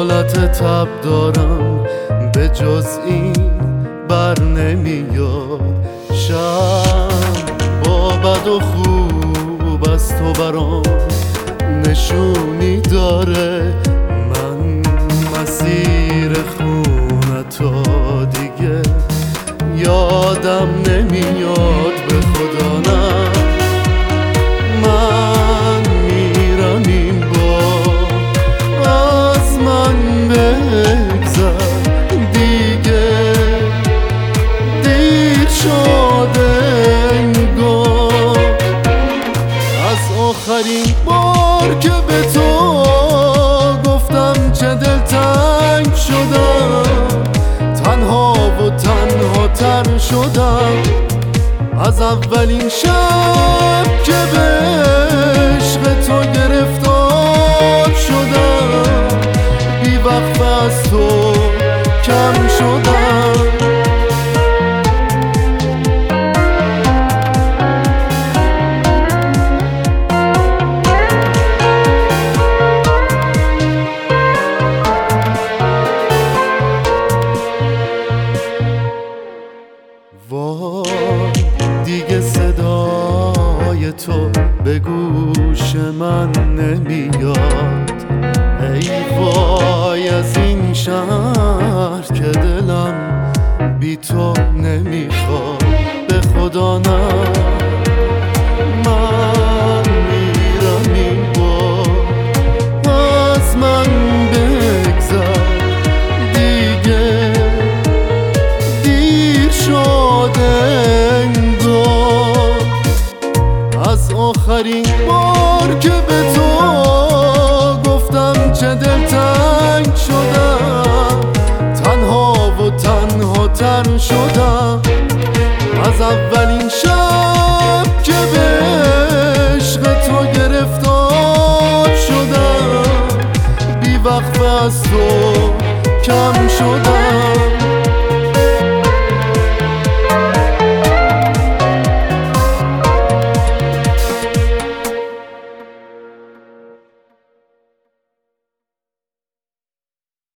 حالت تب دارم به جز این بر نمیاد. شب با بد و خوب از تو برام نشونی داره. من مسیر خونتا دیگه یادم نمیاد، به خدا نه. من میرم این بار از من بگذر، دیگه دیر شده انگار. از آخرین بار که به تو گفتم چه دلتنگ شدم، تنها و تنها تر شدم. از اولین شب که به عشق تو گرفتار شدم، بی وقت از تو کم شدم. وای دیگه صدای تو به گوش من نمیاد. ای وای از این شهر که دلم بی تو نمیخواد، به خدا نه. من میرم این بار از من بگذر، دیگه دیر شده انگار. از آخرین بار که به تو گفتم چه دلتنگ شدم، تنها و تنها تر شدم. از اولین شب که به عشق تو گرفتار شدم، بی وقت از تو کم شدم.